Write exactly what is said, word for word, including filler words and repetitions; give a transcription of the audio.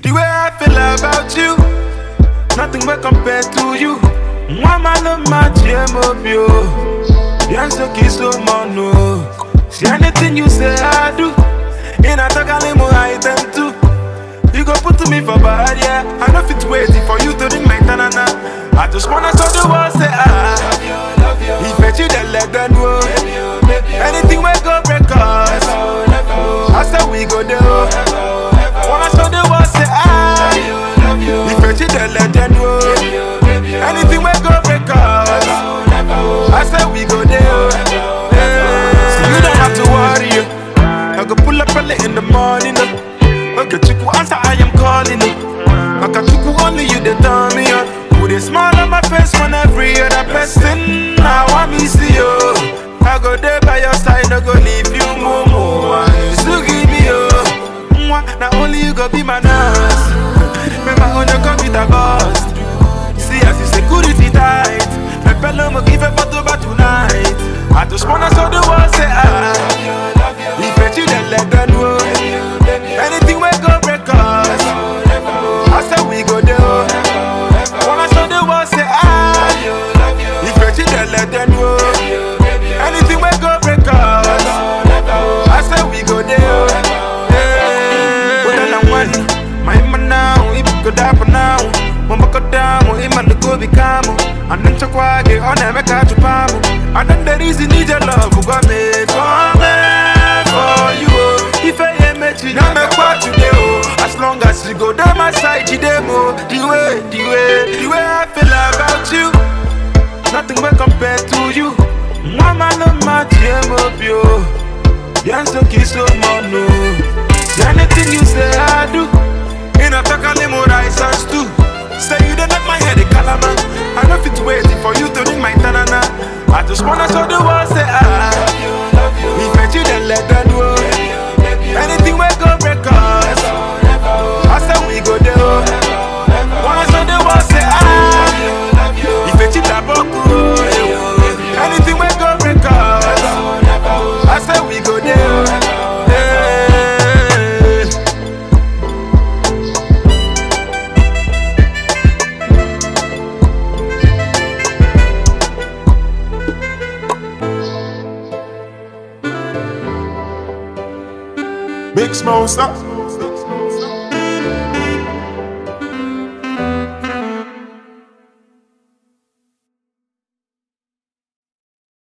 The way I feel about you, nothing but compared to you. Mama love my G M O P O. Yanso kiso mono. See anything you say I do. In a takalimo I tend to. You go put to me for bad, yeah. I know fit waiting for you to ring my tanana. I just wanna show the world say ah. If I you then let them know. Anything we go break us. I said we go there. Wanna show the world say ah. If I you then let them know. Anything we go break us. I said we go there. So you don't have to worry. I go pull up early in the morning. Okay, Chiku answer, I am calling you. Okay, Chiku only you they tell me. Put a smile on my face when every other person now I miss you. I go there by your side, I go leave you more. You still give me you. Now only you go be my nurse. Remember when you come with a bust. See as you security tight. My fellow will give a photo back tonight. I just wanna show the world say ah. If you then let them know. Anything we go break us. I said we go there. Wanna show the world say ah. If you then let them know. Anything we go break us. I said we go there. But then I'm one. My man now, if you could happen now. Mama go down, oh, man to go be calm. And then to quiet, on never catch a palm. And then there is need your love, who got me for me, for you. If I am met you, now make what you do. As long as you go down my side, you demo. The way, the way, the way I feel about you, nothing but compared to you. Mama love my G M O P O. Yanso kiso mono. See anything you say I do. In a takalimo rice and stew. Say you don't let my head a calama. I know fit waiting for you to ring my tanana. I just wanna show the world say ah. If you then let them know. Anything we go break us. I said we go there. Wanna show the world say ah. If you tap up, anything we go break us. I said we go there. Big Smoke, stop.